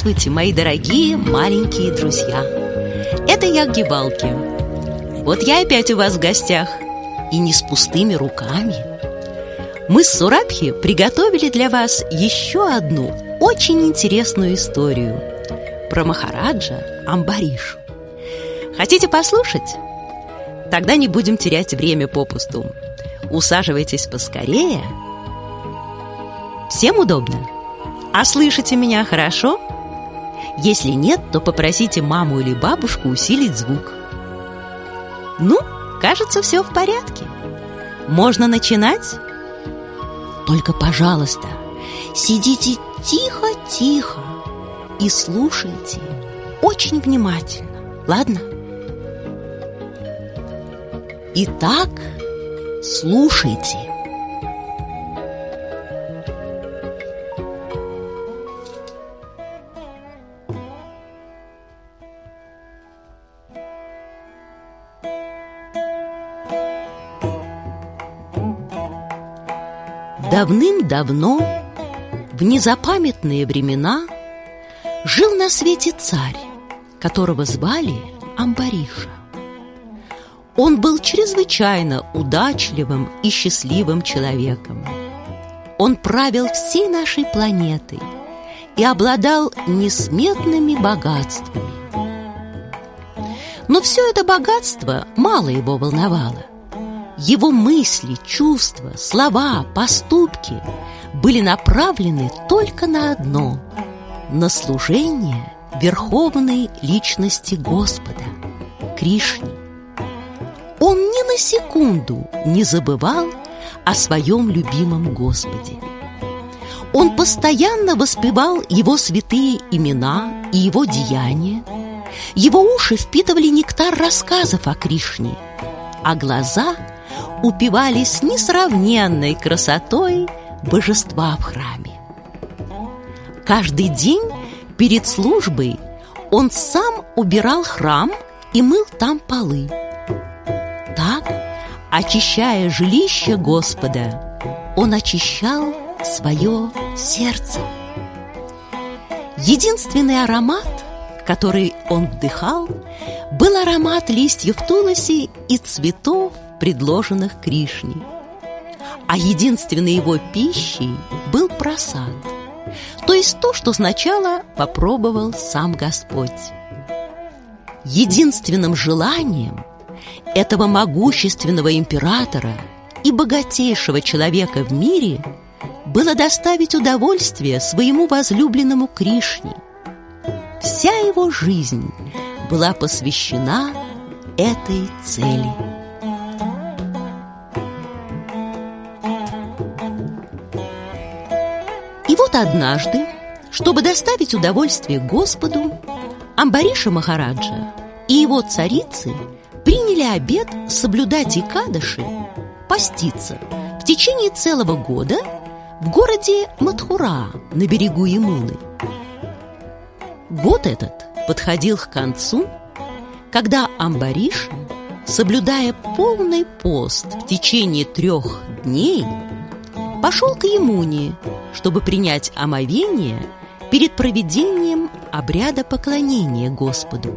Здравствуйте, мои дорогие маленькие друзья! Это Ягги-Балки. Вот я опять у вас в гостях, и не с пустыми руками. Мы с Сурабхи приготовили для вас еще одну очень интересную историю про Махараджа Амбаришу. Хотите послушать? Тогда не будем терять время попусту. Усаживайтесь поскорее. Всем удобно? А слышите меня хорошо? Если нет, то попросите маму или бабушку усилить звук. Ну, кажется, все в порядке. Можно начинать? Только, пожалуйста, сидите тихо-тихо и слушайте очень внимательно, ладно? Итак, слушайте. Давным-давно, в незапамятные времена, жил на свете царь, которого звали Амбариша. Он был чрезвычайно удачливым и счастливым человеком. Он правил всей нашей планетой и обладал несметными богатствами. Но все это богатство мало его волновало. Его мысли, чувства, слова, поступки были направлены только на одно – на служение верховной личности Господа, Кришне. Он ни на секунду не забывал о своем любимом Господе. Он постоянно воспевал Его святые имена и Его деяния. Его уши впитывали нектар рассказов о Кришне, а глаза упивались несравненной красотой божества в храме. Каждый день перед службой он сам убирал храм и мыл там полы. Так, очищая жилище Господа, он очищал свое сердце. Единственный аромат, который он вдыхал, был аромат листьев туласи и цветов, предложенных Кришне. А единственной его пищей был прасад, то есть то, что сначала попробовал сам Господь. Единственным желанием этого могущественного императора и богатейшего человека в мире было доставить удовольствие своему возлюбленному Кришне. Вся его жизнь была посвящена этой цели. И вот однажды, чтобы доставить удовольствие Господу, Амбариша Махараджа и его царицы приняли обет соблюдать Экадаши, поститься, в течение целого года в городе Матхура на берегу Ямуны. Год этот подходил к концу, когда Амбариша, соблюдая полный пост в течение 3 дней, пошел к Ямуне, чтобы принять омовение перед проведением обряда поклонения Господу.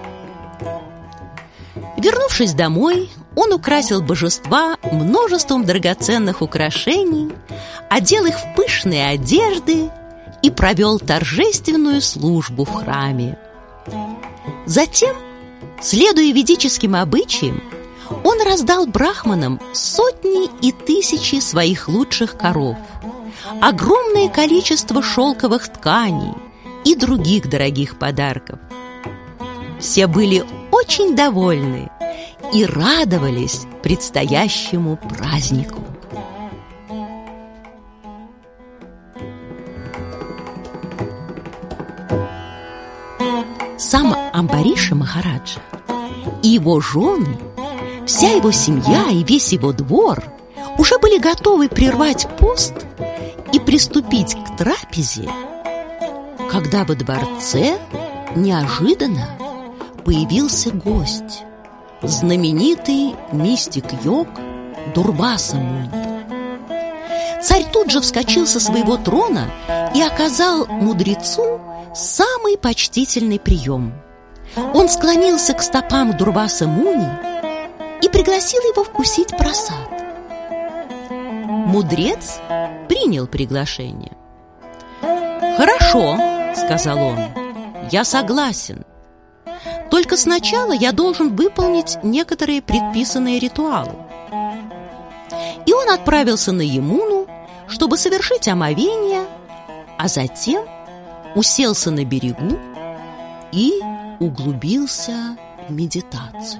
Вернувшись домой, он украсил божества множеством драгоценных украшений, одел их в пышные одежды и провел торжественную службу в храме. Затем, следуя ведическим обычаям, он раздал брахманам сотни и тысячи своих лучших коров, огромное количество шелковых тканей и других дорогих подарков. Все были очень довольны и радовались предстоящему празднику. Сам Амбариша Махараджа и его жены, вся его семья и весь его двор уже были готовы прервать пост и приступить к трапезе, когда во дворце неожиданно появился гость, знаменитый мистик-йог Дурваса Муни. Царь тут же вскочил со своего трона и оказал мудрецу самый почтительный прием. Он склонился к стопам Дурваса Муни и пригласил его вкусить просад. Мудрец принял приглашение. «Хорошо», — сказал он, — «я согласен. Только сначала я должен выполнить некоторые предписанные ритуалы». И он отправился на Ямуну, чтобы совершить омовение, а затем уселся на берегу и углубился в медитацию.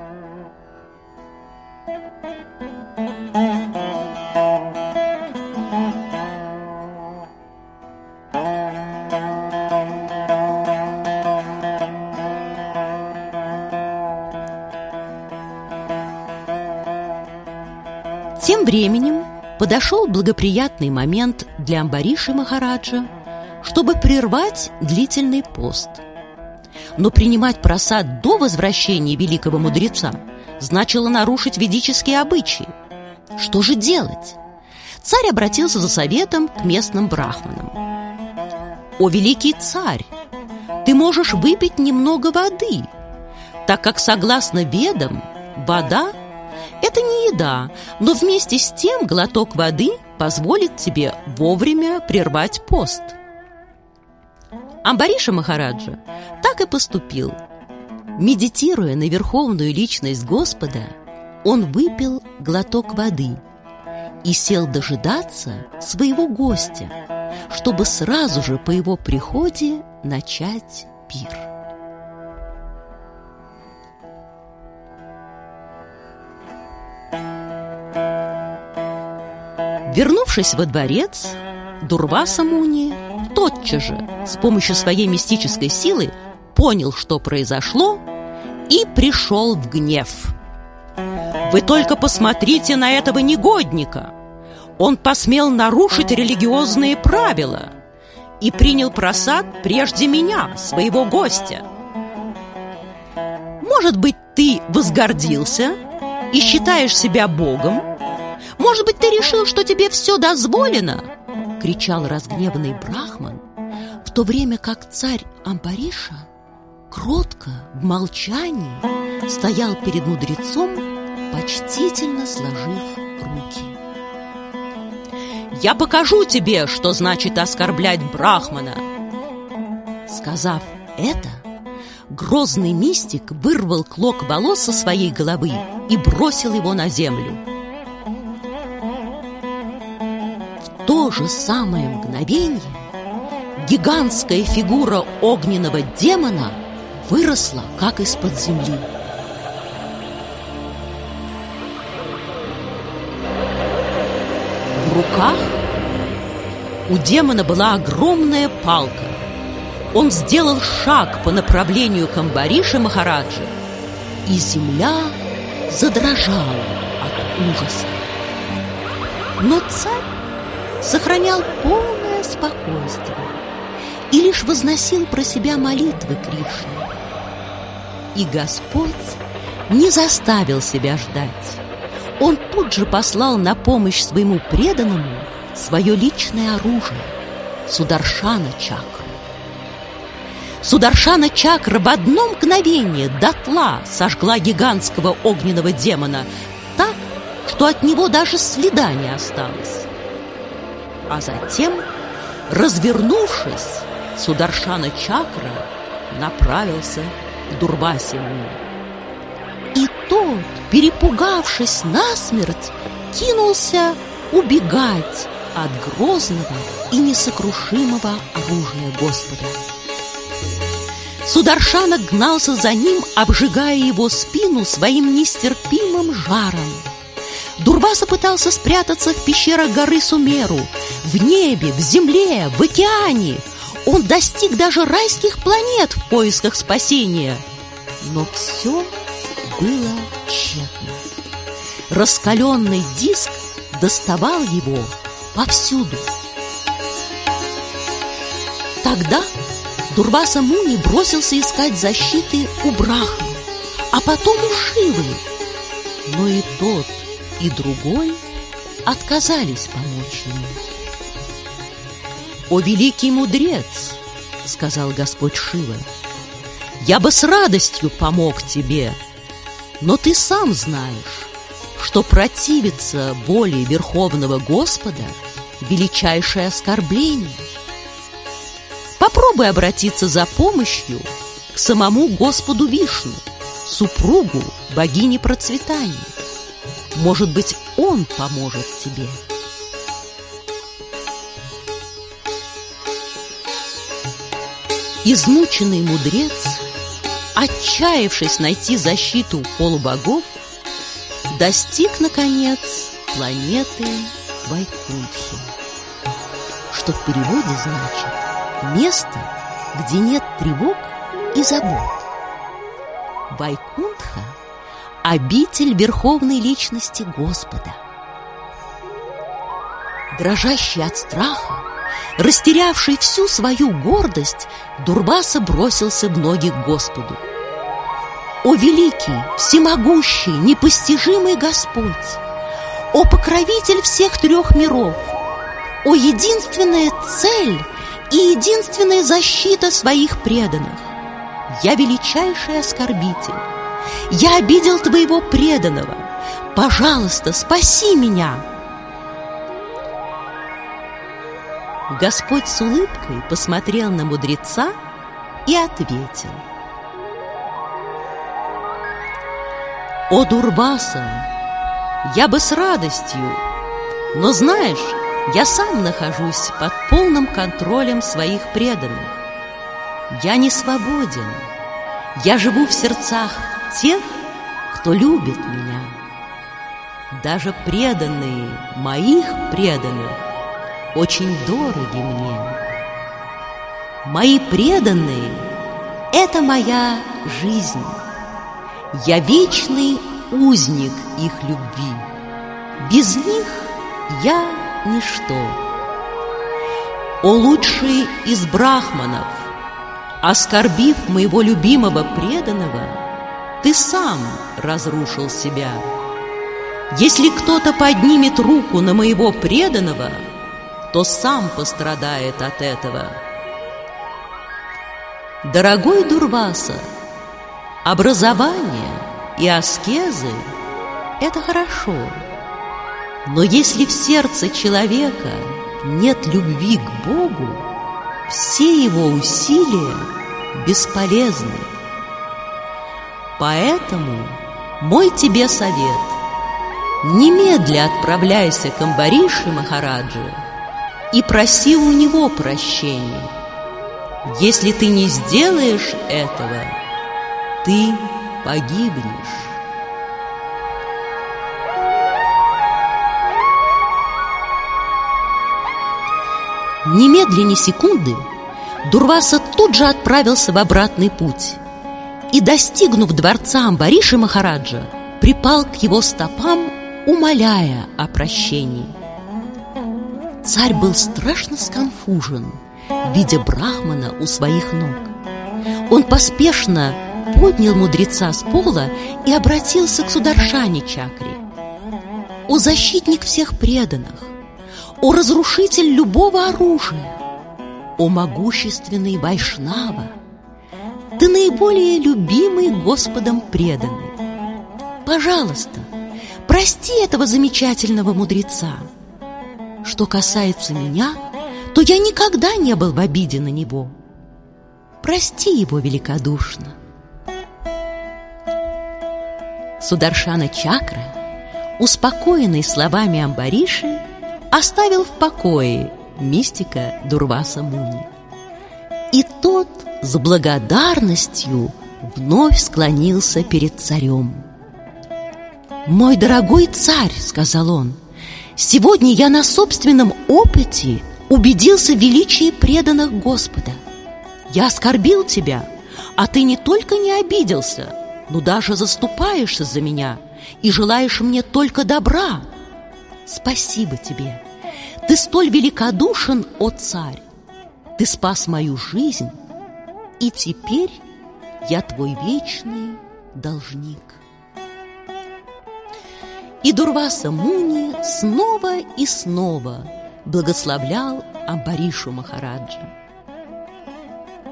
Тем временем подошел благоприятный момент для Амбариши Махараджа, чтобы прервать длительный пост. Но принимать просад до возвращения великого мудреца значило нарушить ведические обычаи. Что же делать? Царь обратился за советом к местным брахманам. «О великий царь, ты можешь выпить немного воды, так как, согласно ведам, вода – это не еда, но вместе с тем глоток воды позволит тебе вовремя прервать пост». Амбариша Махараджа так и поступил. Медитируя на верховную личность Господа, он выпил глоток воды и сел дожидаться своего гостя, чтобы сразу же по его приходе начать пир. Вернувшись во дворец, Дурваса Муни тотчас же с помощью своей мистической силы понял, что произошло, и пришел в гнев. «Вы только посмотрите на этого негодника! Он посмел нарушить религиозные правила и принял просад прежде меня, своего гостя. Может быть, ты возгордился и считаешь себя богом? Может быть, ты решил, что тебе все дозволено?» — кричал разгневанный брахман, в то время как царь Амбариша кротко, в молчании, стоял перед мудрецом, почтительно сложив руки. «Я покажу тебе, что значит оскорблять брахмана!» Сказав это, грозный мистик вырвал клок волос со своей головы и бросил его на землю. В то же самое мгновение гигантская фигура огненного демона выросла, как из-под земли. В руках у демона была огромная палка. Он сделал шаг по направлению к Амбарише Махараджи, и земля задрожала от ужаса. Но царь сохранял полное спокойствие и лишь возносил про себя молитвы Кришне. И Господь не заставил себя ждать. Он тут же послал на помощь своему преданному свое личное оружие — Сударшана чакру. Сударшана чакра в одно мгновение дотла сожгла гигантского огненного демона так, что от него даже следа не осталось. А затем, развернувшись, Сударшана чакра направился к Дурвасе Муни. И тот, перепугавшись насмерть, кинулся убегать от грозного и несокрушимого оружия Господа. Сударшана гнался за ним, обжигая его спину своим нестерпимым жаром. Дурваса пытался спрятаться в пещерах горы Сумеру, в небе, в земле, в океане. Он достиг даже райских планет в поисках спасения. Но все было тщетно. Раскаленный диск доставал его повсюду. Тогда Дурваса Муни бросился искать защиты у Брахмы, а потом у Шивы. Но и тот, и другой отказались помочь ему. «О великий мудрец, — сказал Господь Шива, — «я бы с радостью помог тебе, но ты сам знаешь, что противиться воле Верховного Господа — величайшее оскорбление. Попробуй обратиться за помощью к самому Господу Вишну, супругу богини процветания. Может быть, он поможет тебе». Измученный мудрец, отчаявшись найти защиту полубогов, достиг, наконец, планеты Вайкунтхи, что в переводе значит «место, где нет тревог и забот». Вайкунтха – обитель верховной личности Господа. Дрожащий от страха, растерявший всю свою гордость, Дурваса бросился в ноги к Господу. «О великий, всемогущий, непостижимый Господь! О покровитель всех трех миров! О единственная цель и единственная защита своих преданных! Я величайший оскорбитель! Я обидел твоего преданного! Пожалуйста, спаси меня!» Господь с улыбкой посмотрел на мудреца и ответил: «О Дурваса, я бы с радостью, но знаешь, я сам нахожусь под полным контролем своих преданных. Я не свободен, я живу в сердцах тех, кто любит меня. Даже преданные моих преданных очень дороги мне. Мои преданные — это моя жизнь. Я вечный узник их любви. Без них я ничто. О лучший из брахманов, оскорбив моего любимого преданного, ты сам разрушил себя. Если кто-то поднимет руку на моего преданного, то сам пострадает от этого. Дорогой Дурваса, образование и аскезы — это хорошо, но если в сердце человека нет любви к Богу, все его усилия бесполезны. Поэтому мой тебе совет: немедля отправляйся к Амбариши Махараджи и проси у него прощения. Если ты не сделаешь этого, ты погибнешь. Немедля ни секунды Дурваса тут же отправился в обратный путь и, достигнув дворца Амбариши Махараджа, припал к его стопам, умоляя о прощении. Царь был страшно сконфужен, видя брахмана у своих ног. Он поспешно поднял мудреца с пола и обратился к Сударшане Чакре: «О защитник всех преданных! О разрушитель любого оружия! О могущественный Вайшнава! Ты наиболее любимый Господом преданный! Пожалуйста, прости этого замечательного мудреца! Что касается меня, то я никогда не был в обиде на него. Прости его великодушно». Сударшана Чакра, успокоенный словами Амбариши, оставил в покое мистика Дурваса Муни. И тот с благодарностью вновь склонился перед царем. «Мой дорогой царь, — сказал он, — сегодня я на собственном опыте убедился в величии преданных Господа. Я оскорбил тебя, а ты не только не обиделся, но даже заступаешься за меня и желаешь мне только добра. Спасибо тебе. Ты столь великодушен, о царь. Ты спас мою жизнь, и теперь я твой вечный должник». И Дурваса Муни снова и снова благословлял Амбаришу Махараджа.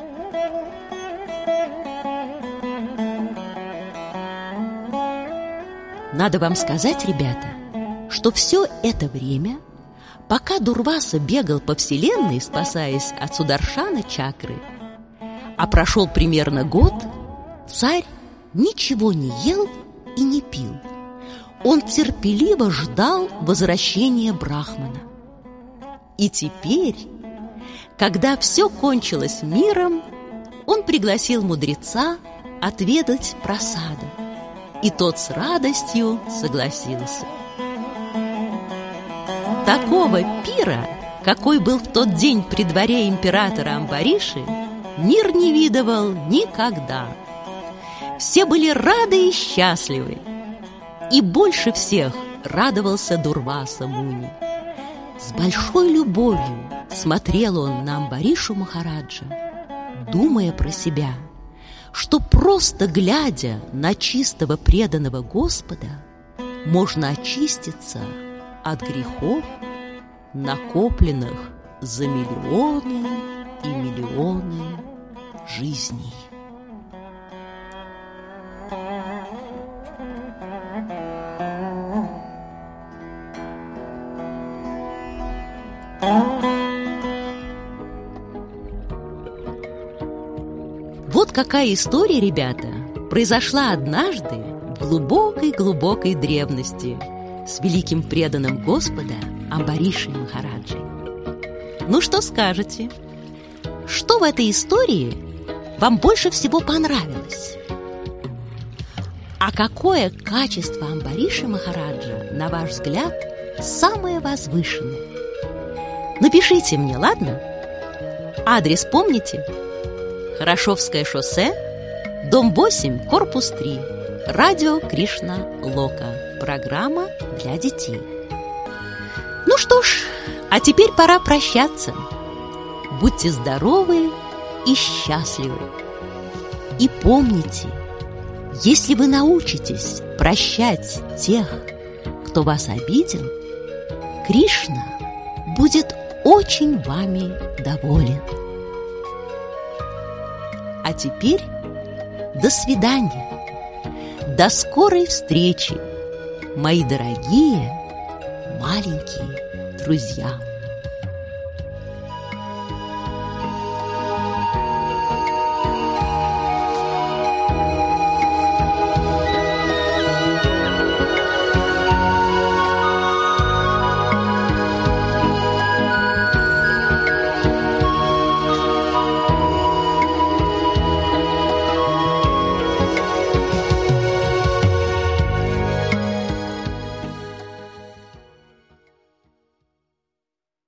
Надо вам сказать, ребята, что все это время, пока Дурваса бегал по вселенной, спасаясь от Сударшана Чакры, а прошел примерно год, царь ничего не ел и не пил. Он терпеливо ждал возвращения Брахмана. И теперь, когда все кончилось миром, он пригласил мудреца отведать прасада, и тот с радостью согласился. Такого пира, какой был в тот день при дворе императора Амбариши, мир не видывал никогда. Все были рады и счастливы, и больше всех радовался Дурваса Муни. С большой любовью смотрел он на Амбаришу Махараджа, думая про себя, что просто глядя на чистого преданного Господа можно очиститься от грехов, накопленных за миллионы и миллионы жизней. Вот какая история, ребята, произошла однажды в глубокой-глубокой древности с великим преданным Господа Амбаришей Махараджей. Ну что скажете? Что в этой истории вам больше всего понравилось? А какое качество Амбариши Махараджа, на ваш взгляд, самое возвышенное? Напишите мне, ладно? Адрес помните? Хорошевское шоссе, дом 8, корпус 3, радио Кришна Лока, программа для детей. Ну что ж, а теперь пора прощаться. Будьте здоровы и счастливы. И помните, если вы научитесь прощать тех, кто вас обидел, Кришна будет очень вами доволен. А теперь до свидания, до скорой встречи, мои дорогие маленькие друзья.